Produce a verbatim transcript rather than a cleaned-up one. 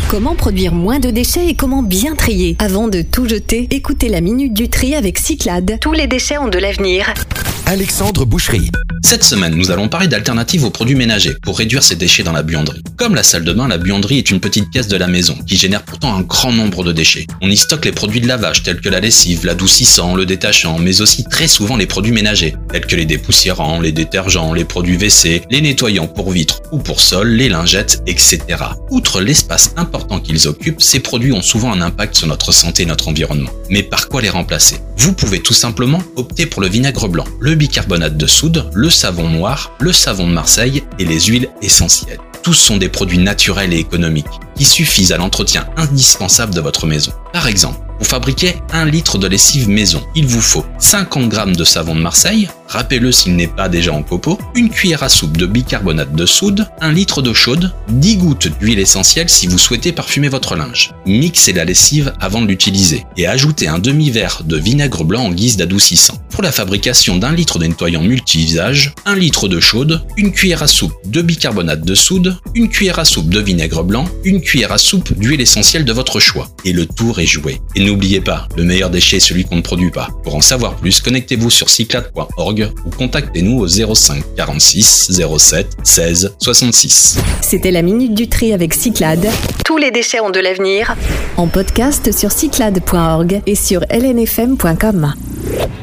Comment produire moins de déchets et comment bien trier? Avant de tout jeter, écoutez la Minute du Tri avec Cyclades. Tous les déchets ont de l'avenir. Alexandre Boucherie. Cette semaine, nous allons parler d'alternatives aux produits ménagers pour réduire ces déchets dans la buanderie. Comme la salle de bain, la buanderie est une petite pièce de la maison qui génère pourtant un grand nombre de déchets. On y stocke les produits de lavage tels que la lessive, l'adoucissant, le détachant, mais aussi très souvent les produits ménagers tels que les dépoussiérants, les détergents, les produits W C, les nettoyants pour vitres ou pour sol, les lingettes, et cetera. Outre l'espace important qu'ils occupent, ces produits ont souvent un impact sur notre santé et notre environnement. Mais par quoi les remplacer? Vous pouvez tout simplement opter pour le vinaigre blanc, le bicarbonate de soude, le savon noir, le savon de Marseille et les huiles essentielles. Tous sont des produits naturels et économiques qui suffisent à l'entretien indispensable de votre maison. Par exemple, pour fabriquer un litre de lessive maison, il vous faut cinquante grammes de savon de Marseille, râpez-le s'il n'est pas déjà en copeaux, une cuillère à soupe de bicarbonate de soude, un litre d'eau chaude, dix gouttes d'huile essentielle si vous souhaitez parfumer votre linge. Mixez la lessive avant de l'utiliser et ajoutez un demi-verre de vinaigre blanc en guise d'adoucissant. Pour la fabrication d'un litre de nettoyant multi-usage, un litre d'eau chaude, une cuillère à soupe de bicarbonate de soude, une cuillère à soupe de vinaigre blanc, une cuillère à soupe d'huile essentielle de votre choix. Et le tour est joué. Et n'oubliez pas, le meilleur déchet est celui qu'on ne produit pas. Pour en savoir plus, connectez-vous sur cyclades point org ou contactez-nous au zéro cinq quarante-six zéro sept seize soixante-six. C'était la Minute du Tri avec Cyclades. Tous les déchets ont de l'avenir. En podcast sur cyclades point org et sur l n f m point com.